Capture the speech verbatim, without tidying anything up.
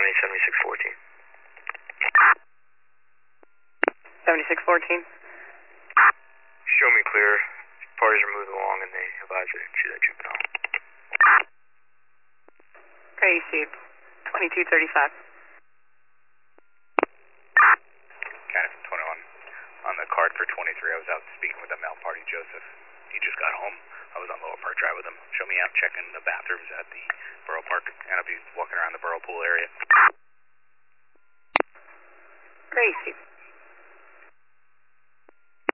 County, seventy-six fourteen. seventy-six fourteen. Show me clear. Parties are moving along and they advise you to that juvenile. Okay, you see twenty-two thirty-five. County from twenty-one. On the card for twenty-three, I was out speaking with that male party, Joseph. He just got home. I was on Lower Park Drive with him. Show me out checking the bathrooms at the Borough Park, and I'll be walking around the Borough Pool area. Gracie.